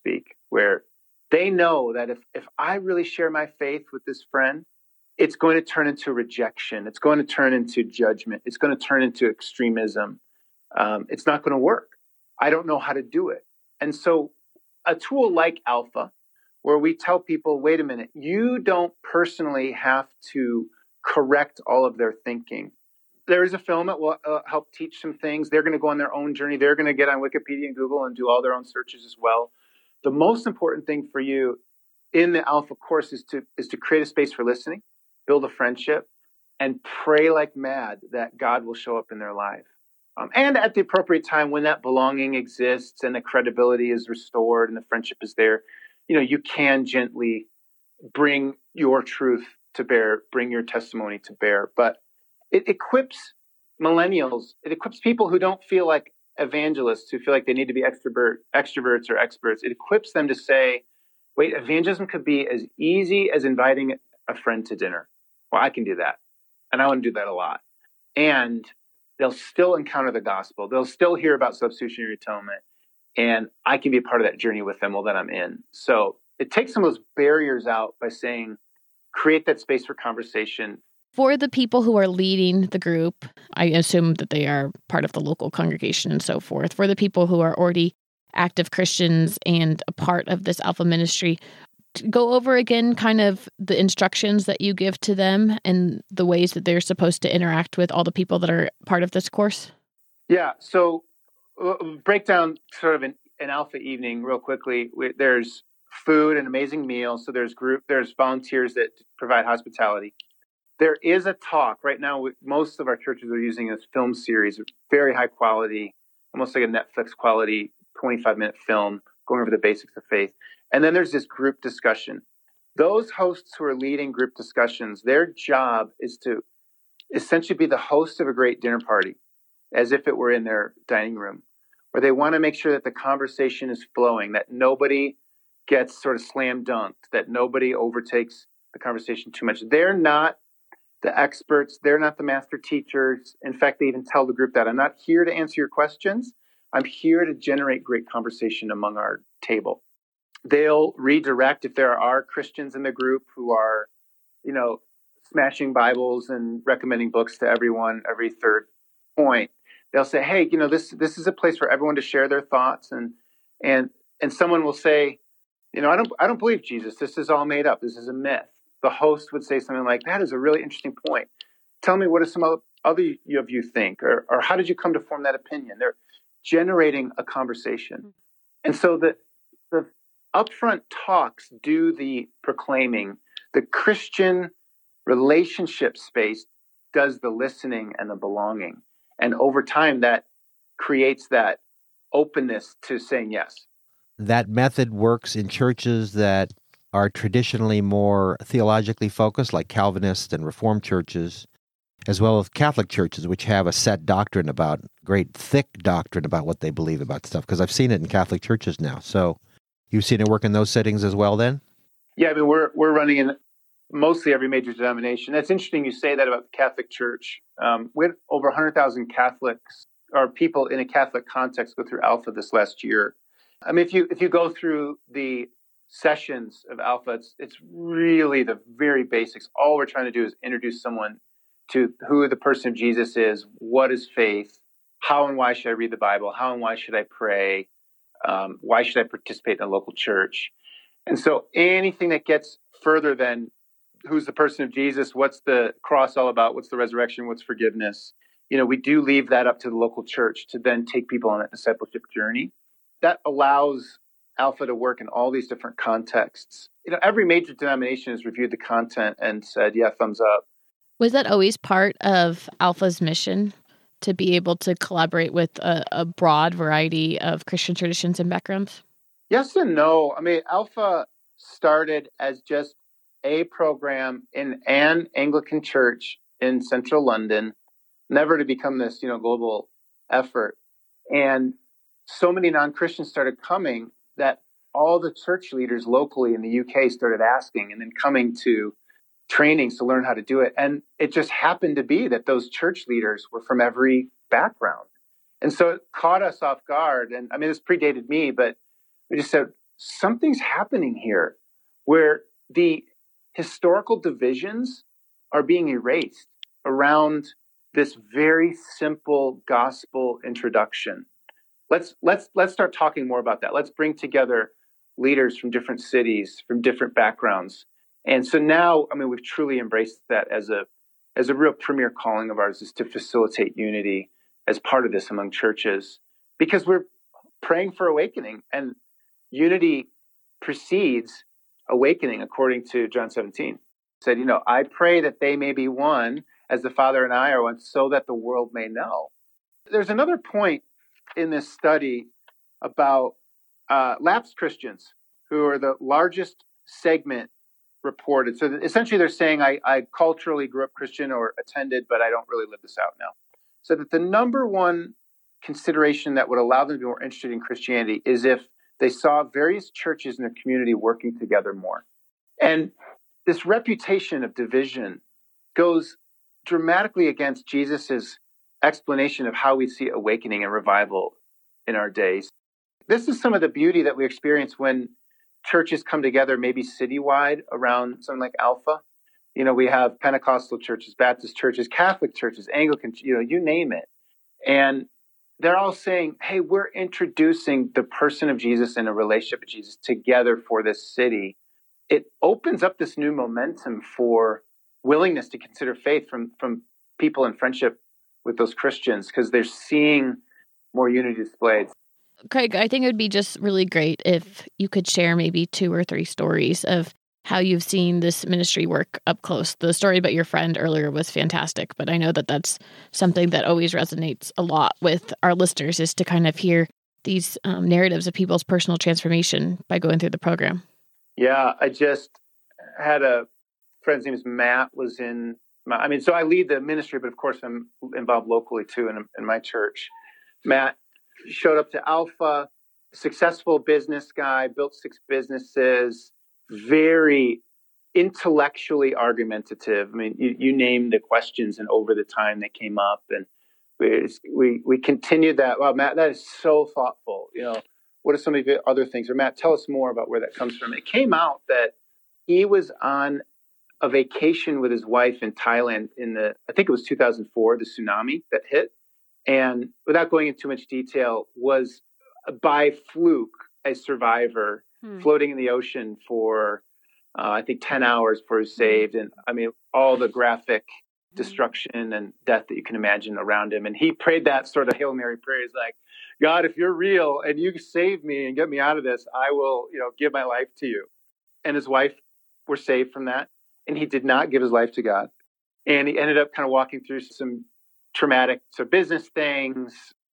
where they know that if, if I really share my faith with this friend, it's going to turn into rejection. It's going to turn into judgment. It's going to turn into extremism. Um, it's not going to work. I don't know how to do it. And so a tool like Alpha, where we tell people, wait a minute, you don't personally have to correct all of their thinking. There is a film that will uh, help teach some things. They're going to go on their own journey. They're going to get on Wikipedia and Google and do all their own searches as well. The most important thing for you in the Alpha course is to is to create a space for listening, build a friendship, and pray like mad that God will show up in their life. Um, and at the appropriate time, when that belonging exists and the credibility is restored and the friendship is there, you know, you can gently bring your truth to bear, bring your testimony to bear. But it equips millennials, it equips people who don't feel like evangelists, who feel like they need to be extrovert, extroverts or experts. It equips them to say, wait, evangelism could be as easy as inviting a friend to dinner. Well, I can do that. And I want to do that a lot. And they'll still encounter the gospel. They'll still hear about substitutionary atonement. And I can be a part of that journey with them while that I'm in. So it takes some of those barriers out by saying, create that space for conversation. For the people who are leading the group, I assume that they are part of the local congregation and so forth. For the people who are already active Christians and a part of this Alpha ministry, go over again kind of the instructions that you give to them and the ways that they're supposed to interact with all the people that are part of this course. Yeah, so uh, break down sort of an, an Alpha evening real quickly. We, there's food and amazing meals. So there's group, there's volunteers that provide hospitality. There is a talk right now. Most of our churches are using this film series, very high quality, almost like a Netflix quality, twenty-five minute film going over the basics of faith. And then there's this group discussion. Those hosts who are leading group discussions, their job is to essentially be the host of a great dinner party, as if it were in their dining room, where they want to make sure that the conversation is flowing, that nobody gets sort of slam dunked, that nobody overtakes the conversation too much. They're not the experts. They're not the master teachers. In fact, they even tell the group that I'm not here to answer your questions. I'm here to generate great conversation among our table. They'll redirect if there are Christians in the group who are, you know, smashing Bibles and recommending books to everyone every third point. They'll say, hey, you know, this this is a place for everyone to share their thoughts. And and and someone will say, you know, I don't I don't believe Jesus. This is all made up. This is a myth. The host would say something like, that is a really interesting point. Tell me, what do some other of you think? Or, or how did you come to form that opinion? They're generating a conversation. And so the, the upfront talks do the proclaiming. The Christian relationship space does the listening and the belonging. And over time, that creates that openness to saying yes. That method works in churches that are traditionally more theologically focused, like Calvinist and Reformed churches, as well as Catholic churches, which have a set doctrine about, great thick doctrine about what they believe about stuff, because I've seen it in Catholic churches now. So you've seen it work in those settings as well then? Yeah, I mean, we're we're running in mostly every major denomination. That's interesting you say that about the Catholic Church. Um, we had over one hundred thousand Catholics, or people in a Catholic context, go through Alpha this last year. I mean, if you if you go through the sessions of Alpha, it's, it's really the very basics. All we're trying to do is introduce someone to who the person of Jesus is, what is faith, how and why should I read the Bible, how and why should I pray, um, why should I participate in a local church. And so anything that gets further than who's the person of Jesus, what's the cross all about, what's the resurrection, what's forgiveness, you know, we do leave that up to the local church to then take people on that discipleship journey. That allows Alpha to work in all these different contexts. You know, every major denomination has reviewed the content and said, yeah, thumbs up. Was that always part of Alpha's mission, to be able to collaborate with a, a broad variety of Christian traditions and backgrounds? Yes and no. I mean, Alpha started as just a program in an Anglican church in central London, never to become this, you know, global effort. And so many non-Christians started coming that all the church leaders locally in the U K started asking and then coming to trainings to learn how to do it. And it just happened to be that those church leaders were from every background. And so it caught us off guard. And I mean, this predated me, but we just said, something's happening here where the historical divisions are being erased around this very simple gospel introduction. Let's let's let's start talking more about that. Let's bring together leaders from different cities, from different backgrounds. And so now, I mean, we've truly embraced that as a as a real premier calling of ours, is to facilitate unity as part of this among churches, because we're praying for awakening, and unity precedes awakening, according to John seventeen. He said, you know, I pray that they may be one as the Father and I are one, so that the world may know. There's another point in this study about uh, lapsed Christians, who are the largest segment reported. So essentially they're saying, I, I culturally grew up Christian or attended, but I don't really live this out now. So that the number one consideration that would allow them to be more interested in Christianity is if they saw various churches in their community working together more. And this reputation of division goes dramatically against Jesus's explanation of how we see awakening and revival in our days. This is some of the beauty that we experience when churches come together, maybe citywide around something like Alpha. You know, we have Pentecostal churches, Baptist churches, Catholic churches, Anglican, you know, you name it. And they're all saying, hey, we're introducing the person of Jesus and a relationship with Jesus together for this city. It opens up this new momentum for willingness to consider faith from, from people in friendship with those Christians, because they're seeing more unity displayed. Craig, I think it would be just really great if you could share maybe two or three stories of how you've seen this ministry work up close. The story about your friend earlier was fantastic, but I know that that's something that always resonates a lot with our listeners, is to kind of hear these um, narratives of people's personal transformation by going through the program. Yeah, I just had a friend's name is Matt, was in my, I mean, so I lead the ministry, but of course I'm involved locally too in, in my church. Matt showed up to Alpha, successful business guy, built six businesses, very intellectually argumentative. I mean, you, you name the questions, and over the time they came up, and we we, we continued that. Wow, Matt, that is so thoughtful. You know, what are some of the other things? Or Matt, tell us more about where that comes from. It came out that he was on a vacation with his wife in Thailand in the, I think it was two thousand four, the tsunami that hit. And without going into too much detail, was by fluke a survivor hmm. floating in the ocean for, uh, I think, ten hours before he was saved. And I mean, all the graphic destruction and death that you can imagine around him. And he prayed that sort of Hail Mary prayer. He's like, God, if you're real and you save me and get me out of this, I will, you know, give my life to you. And his wife were saved from that. And he did not give his life to God. And he ended up kind of walking through some traumatic so business things,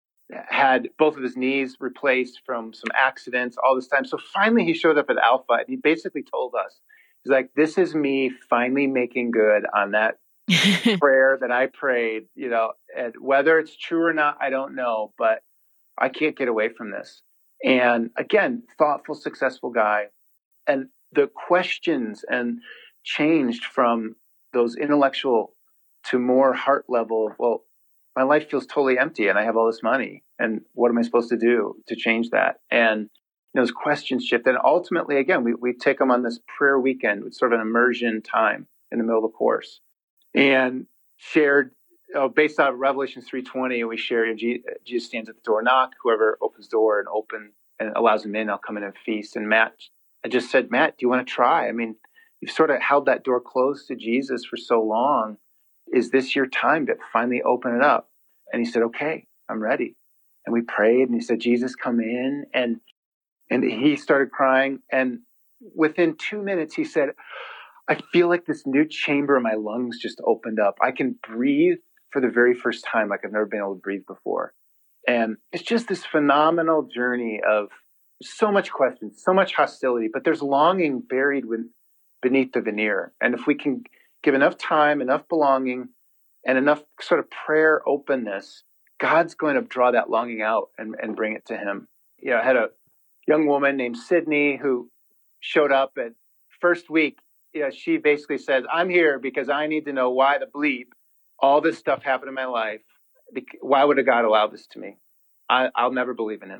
had both of his knees replaced from some accidents, all this time. So finally he showed up at Alpha, and he basically told us, he's like, this is me finally making good on that prayer that I prayed, you know, and whether it's true or not, I don't know, but I can't get away from this. And again, thoughtful, successful guy. And the questions and changed from those intellectual to more heart level of, well, my life feels totally empty and I have all this money. And what am I supposed to do to change that? And those questions shift. And ultimately, again, we, we take them on this prayer weekend with sort of an immersion time in the middle of the course. And shared, oh, based on Revelation three twenty, we share, Jesus stands at the door, knock, whoever opens the door and open and allows him in, I'll come in and feast. And Matt, I just said, Matt, do you want to try? I mean, you've sort of held that door closed to Jesus for so long. Is this your time to finally open it up? And he said, okay, I'm ready. And we prayed, and he said, Jesus, come in. And and he started crying. And within two minutes, he said, I feel like this new chamber in my lungs just opened up. I can breathe for the very first time like I've never been able to breathe before. And it's just this phenomenal journey of so much question, so much hostility, but there's longing buried with, beneath the veneer. And if we can give enough time, enough belonging, and enough sort of prayer openness, God's going to draw that longing out and, and bring it to him. You know, I had a young woman named Sydney who showed up at first week. You know, she basically says, I'm here because I need to know why the bleep all this stuff happened in my life. Why would a God allow this to me? I, I'll never believe in him.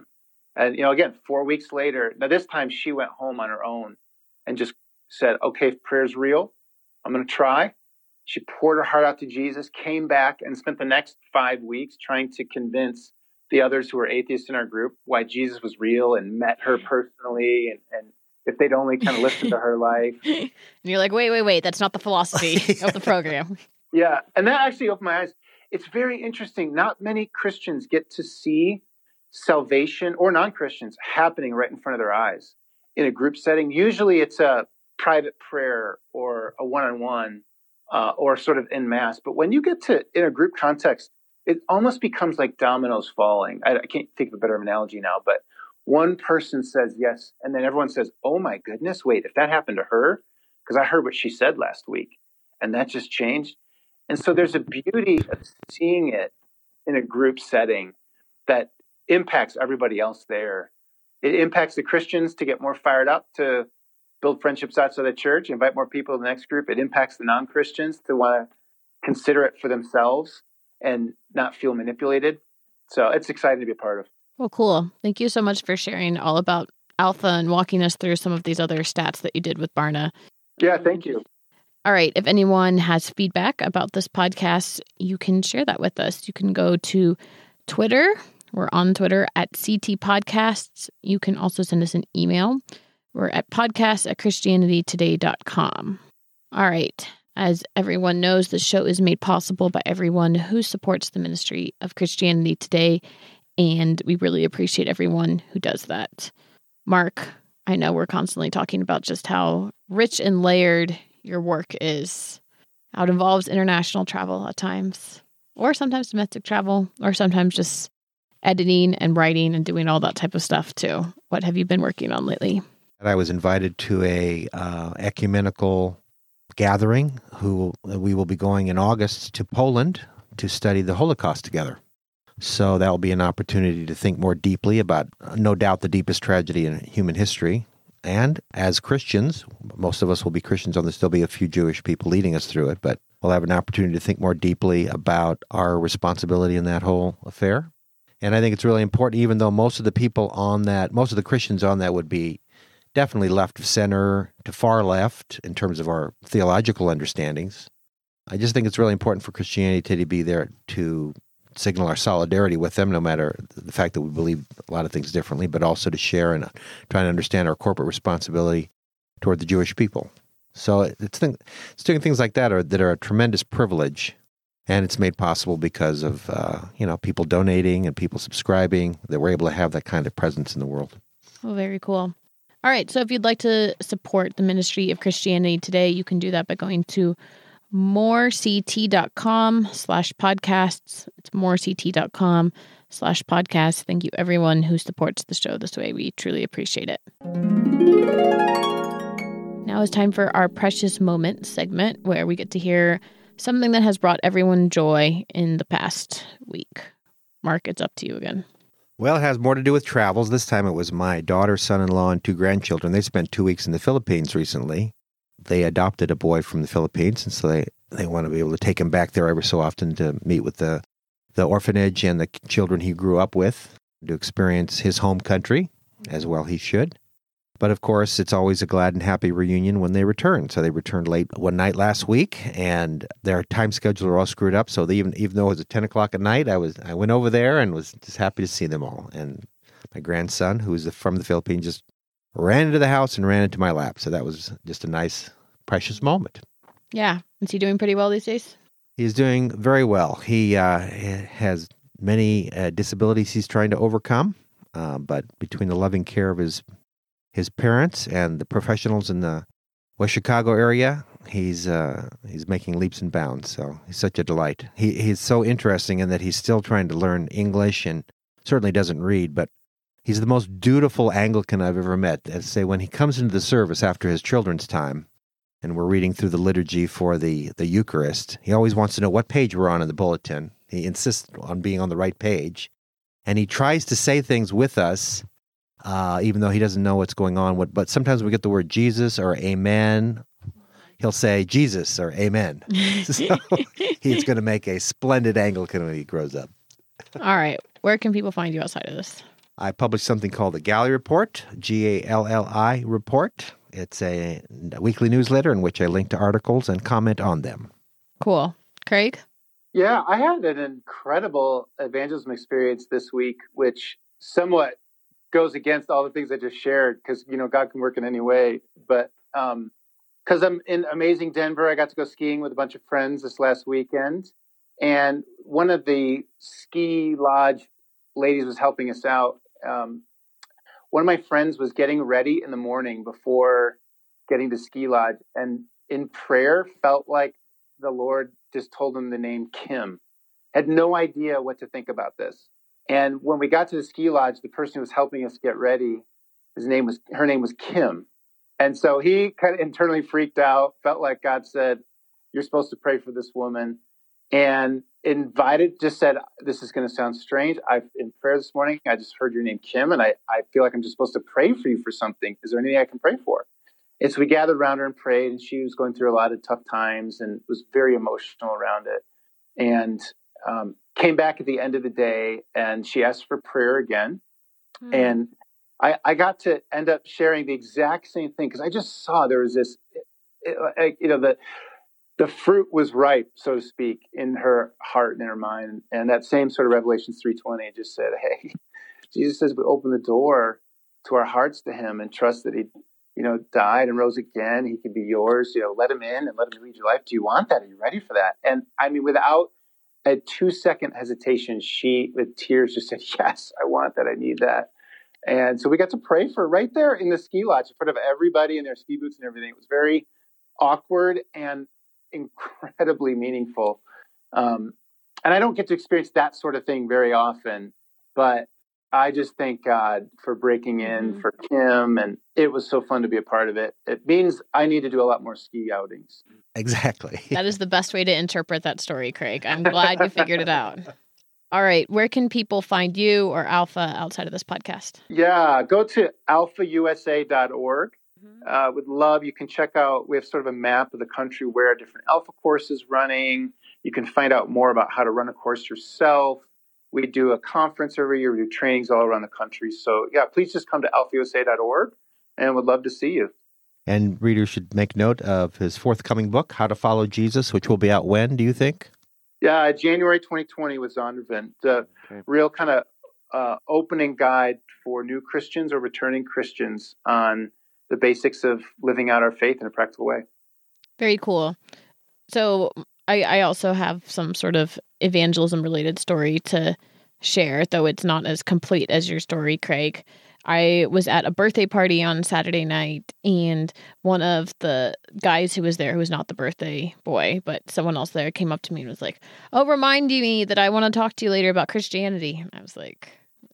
And, you know, again, four weeks later, now this time she went home on her own and just said, okay, if prayer's real, I'm going to try. She poured her heart out to Jesus, came back and spent the next five weeks trying to convince the others who were atheists in our group why Jesus was real, and met her personally. And, and if they'd only kind of listened to her life. And you're like, wait, wait, wait, that's not the philosophy of the program. Yeah. And that actually opened my eyes. It's very interesting. Not many Christians get to see salvation, or non-Christians, happening right in front of their eyes in a group setting. Usually it's a private prayer or a one-on-one uh, or sort of en masse. But when you get to in a group context, it almost becomes like dominoes falling. I, I can't think of a better analogy now, but one person says yes, and then everyone says, oh my goodness, wait, if that happened to her, because I heard what she said last week, and that just changed. And so there's a beauty of seeing it in a group setting that impacts everybody else there. It impacts the Christians to get more fired up to build friendships outside the church, invite more people to the next group. It impacts the non-Christians to want to consider it for themselves and not feel manipulated. So it's exciting to be a part of. Well, cool. Thank you so much for sharing all about Alpha and walking us through some of these other stats that you did with Barna. Yeah, thank you. All right. If anyone has feedback about this podcast, you can share that with us. You can go to Twitter. We're on Twitter at C T Podcasts. You can also send us an email. We're at podcast at christianity today dot com. All right. As everyone knows, the show is made possible by everyone who supports the ministry of Christianity Today, and we really appreciate everyone who does that. Mark, I know we're constantly talking about just how rich and layered your work is. How it involves international travel at times, or sometimes domestic travel, or sometimes just editing and writing and doing all that type of stuff too. What have you been working on lately? I was invited to a uh, ecumenical gathering who we will be going in August to Poland to study the Holocaust together. So that will be an opportunity to think more deeply about, uh, no doubt, the deepest tragedy in human history. And as Christians, most of us will be Christians on this, there'll be a few Jewish people leading us through it, but we'll have an opportunity to think more deeply about our responsibility in that whole affair. And I think it's really important, even though most of the people on that, most of the Christians on that would be definitely left of center to far left in terms of our theological understandings. I just think it's really important for Christianity to be there to signal our solidarity with them, no matter the fact that we believe a lot of things differently, but also to share and try to understand our corporate responsibility toward the Jewish people. So it's, th- it's doing things like that are, that are a tremendous privilege. And it's made possible because of, uh, you know, people donating and people subscribing, that we're able to have that kind of presence in the world. Oh, very cool. All right. So if you'd like to support the ministry of Christianity Today, you can do that by going to morect.com slash podcasts. It's morect.com slash podcasts. Thank you, everyone who supports the show this way. We truly appreciate it. Now it's time for our Precious Moment segment, where we get to hear something that has brought everyone joy in the past week. Mark, it's up to you again. Well, it has more to do with travels. This time it was my daughter, son-in-law, and two grandchildren. They spent two weeks in the Philippines recently. They adopted a boy from the Philippines, and so they, they want to be able to take him back there every so often to meet with the, the orphanage and the children he grew up with, to experience his home country, as well he should. But of course, it's always a glad and happy reunion when they return. So they returned late one night last week, and their time schedules were all screwed up. So they even even though it was at ten o'clock at night, I was I went over there and was just happy to see them all. And my grandson, who is from the Philippines, just ran into the house and ran into my lap. So that was just a nice, precious moment. Yeah. Is he doing pretty well these days? He's doing very well. He uh, has many uh, disabilities he's trying to overcome, uh, but between the loving care of his his parents and the professionals in the West Chicago area, he's uh, he's making leaps and bounds. So he's such a delight. He he's so interesting in that he's still trying to learn English and certainly doesn't read, but he's the most dutiful Anglican I've ever met. I'd say when he comes into the service after his children's time, and we're reading through the liturgy for the, the Eucharist, he always wants to know what page we're on in the bulletin. He insists on being on the right page, and he tries to say things with us, Uh, even though he doesn't know what's going on. But sometimes we get the word Jesus or amen. He'll say Jesus or amen. So he's going to make a splendid Anglican when he grows up. All right. Where can people find you outside of this? I published something called the Galli Report, G A L L I Report. It's a weekly newsletter in which I link to articles and comment on them. Cool. Craig? Yeah, I had an incredible evangelism experience this week, which somewhat goes against all the things I just shared because, you know, God can work in any way. But um, because I'm in amazing Denver, I got to go skiing with a bunch of friends this last weekend. And one of the ski lodge ladies was helping us out. Um, one of my friends was getting ready in the morning before getting to ski lodge, and in prayer felt like the Lord just told him the name Kim. Had no idea what to think about this. And when we got to the ski lodge, the person who was helping us get ready, his name was her name was Kim. And so he kind of internally freaked out, felt like God said, "You're supposed to pray for this woman." And invited, just said, "This is going to sound strange. I've in prayer this morning, I just heard your name, Kim, and I, I feel like I'm just supposed to pray for you for something. Is there anything I can pray for?" And so we gathered around her and prayed, and she was going through a lot of tough times and was very emotional around it. And um, came back at the end of the day, and she asked for prayer again. Mm. And I, I got to end up sharing the exact same thing because I just saw there was this, it, it, you know, the the fruit was ripe, so to speak, in her heart and in her mind. And that same sort of Revelation three twenty just said, hey, Jesus says we open the door to our hearts to him and trust that he, you know, died and rose again. He can be yours. You know, let him in and let him lead your life. Do you want that? Are you ready for that? And I mean, without a two second hesitation, she, with tears, just said, yes, I want that. I need that. And so we got to pray for her right there in the ski lodge in front of everybody in their ski boots and everything. It was very awkward and incredibly meaningful. Um, and I don't get to experience that sort of thing very often, but I just thank God for breaking in mm-hmm. for Kim. And it was so fun to be a part of it. It means I need to do a lot more ski outings. Exactly. That is the best way to interpret that story, Craig. I'm glad you figured it out. All right. Where can people find you or Alpha outside of this podcast? Yeah, go to alpha u s a dot org. Uh, would love, you can check out, we have sort of a map of the country where a different Alpha course is running. You can find out more about how to run a course yourself. We do a conference every year. We do trainings all around the country. So yeah, please just come to alpha u s a dot org and would love to see you. And readers should make note of his forthcoming book, How to Follow Jesus, which will be out when, do you think? Yeah, January twenty twenty with Zondervan. The okay. real kind of uh, opening guide for new Christians or returning Christians on the basics of living out our faith in a practical way. Very cool. So I, I also have some sort of evangelism related story to share, though it's not as complete as your story, Craig. I was at a birthday party on Saturday night, and one of the guys who was there, who was not the birthday boy, but someone else there, came up to me and was like, "Oh, remind me that I want to talk to you later about Christianity." And I was like,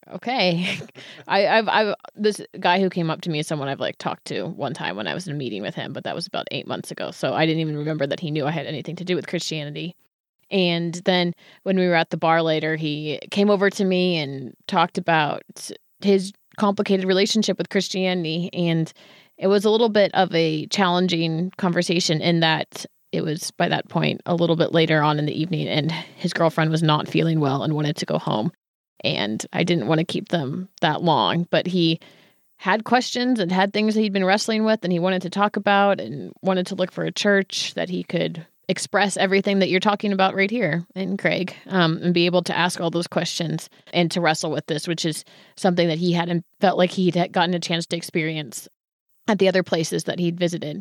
okay. I, I've, I've, this guy who came up to me is someone I've like talked to one time when I was in a meeting with him, but that was about eight months ago. So I didn't even remember that he knew I had anything to do with Christianity. And then when we were at the bar later, he came over to me and talked about his complicated relationship with Christianity. And it was a little bit of a challenging conversation in that it was by that point a little bit later on in the evening, and his girlfriend was not feeling well and wanted to go home. And I didn't want to keep them that long, but he had questions and had things that he'd been wrestling with and he wanted to talk about and wanted to look for a church that he could express everything that you're talking about right here in Craig, um, and be able to ask all those questions and to wrestle with this, which is something that he hadn't felt like he'd gotten a chance to experience at the other places that he'd visited.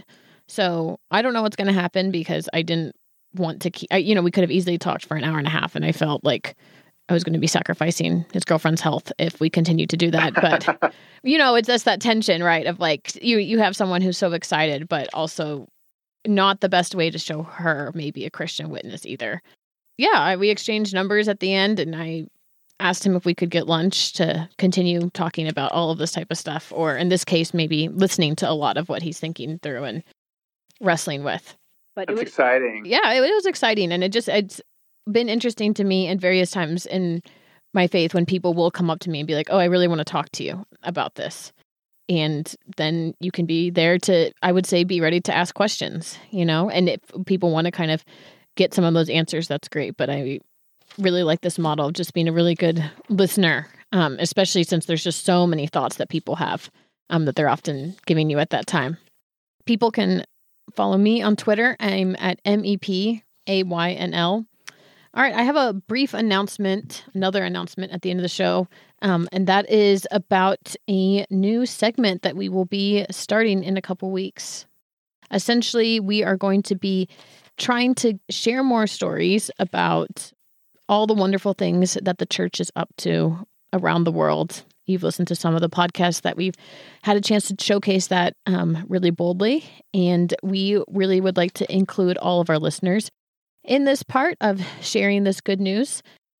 So I don't know what's going to happen because I didn't want to keep, I, you know, we could have easily talked for an hour and a half and I felt like I was going to be sacrificing his girlfriend's health if we continued to do that. But, you know, it's just that tension, right? Of like, you, you have someone who's so excited, but also not the best way to show her maybe a Christian witness either. Yeah, I, we exchanged numbers at the end and I asked him if we could get lunch to continue talking about all of this type of stuff. Or in this case, maybe listening to a lot of what he's thinking through and wrestling with. But That's it was exciting. Yeah, it, it was exciting. And it just, it's been interesting to me at various times in my faith when people will come up to me and be like, "Oh, I really want to talk to you about this." And then you can be there to, I would say, be ready to ask questions, you know? And if people want to kind of get some of those answers, that's great. But I really like this model of just being a really good listener um, especially since there's just so many thoughts that people have um, that they're often giving you at that time. People can follow me on Twitter. I'm at M E P A Y N L. All right, I have a brief announcement, another announcement at the end of the show, um, and that is about a new segment that we will be starting in a couple weeks. Essentially, we are going to be trying to share more stories about all the wonderful things that the church is up to around the world. You've listened to some of the podcasts that we've had a chance to showcase that um, really boldly, and we really would like to include all of our listeners in this part of sharing this good news.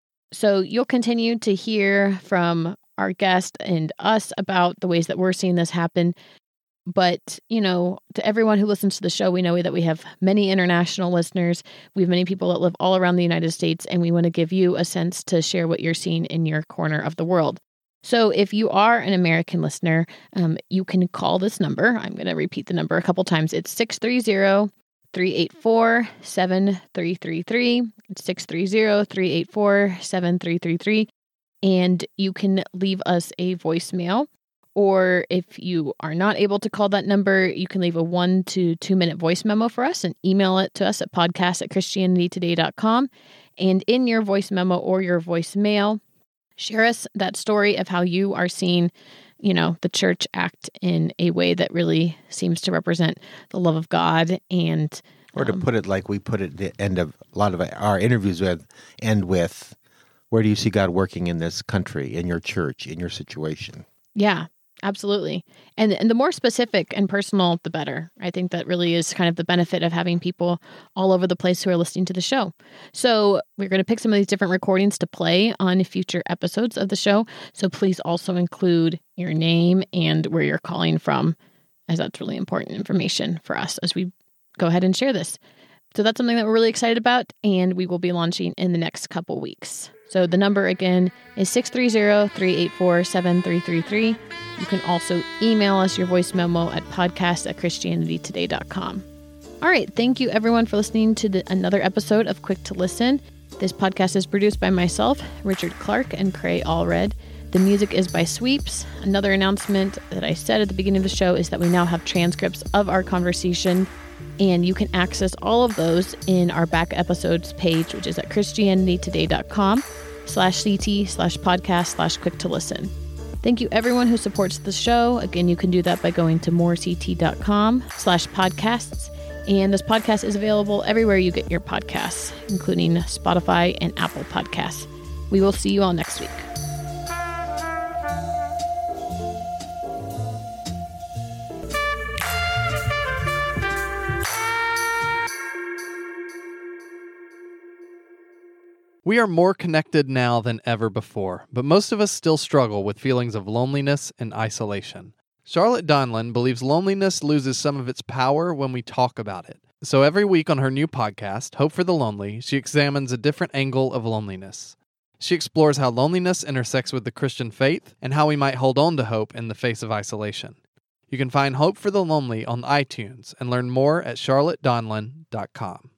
So you'll continue to hear from our guest and us about the ways that we're seeing this happen. But, you know, to everyone who listens to the show, we know that we have many international listeners. We have many people that live all around the United States, and we want to give you a sense to share what you're seeing in your corner of the world. So if you are an American listener, um, you can call this number. I'm going to repeat the number a couple times. It's six three zero, three eight four, seven three three three. It's six three zero, three eight four, seven three three three. And you can leave us a voicemail. Or if you are not able to call that number, you can leave a one to two minute voice memo for us and email it to us at podcast at christianity today dot com. And in your voice memo or your voicemail, share us that story of how you are seeing, you know, the church act in a way that really seems to represent the love of God. And Or to um, put it like we put it at the end of a lot of our interviews with, end with, where do you see God working in this country, in your church, in your situation? Yeah, absolutely. And and the more specific and personal, the better. I think that really is kind of the benefit of having people all over the place who are listening to the show. So we're going to pick some of these different recordings to play on future episodes of the show. So please also include your name and where you're calling from, as that's really important information for us as we go ahead and share this. So that's something that we're really excited about, and we will be launching in the next couple weeks. So the number again is six three zero, three eight four, seven three three three. You can also email us your voice memo at podcast at christianity today dot com. All right. Thank you, everyone, for listening to the, another episode of Quick to Listen. This podcast is produced by myself, Richard Clark, and Cray Allred. The music is by Sweeps. Another announcement that I said at the beginning of the show is that we now have transcripts of our conversation, and you can access all of those in our back episodes page, which is at christianity today dot com slash ct slash podcast slash quick to listen. Thank you, everyone who supports the show. Again, you can do that by going to morect dot com slash podcasts. And this podcast is available everywhere you get your podcasts, including Spotify and Apple Podcasts. We will see you all next week. We are more connected now than ever before, but most of us still struggle with feelings of loneliness and isolation. Charlotte Donlin believes loneliness loses some of its power when we talk about it. So every week on her new podcast, Hope for the Lonely, she examines a different angle of loneliness. She explores how loneliness intersects with the Christian faith and how we might hold on to hope in the face of isolation. You can find Hope for the Lonely on iTunes and learn more at charlotte donlin dot com.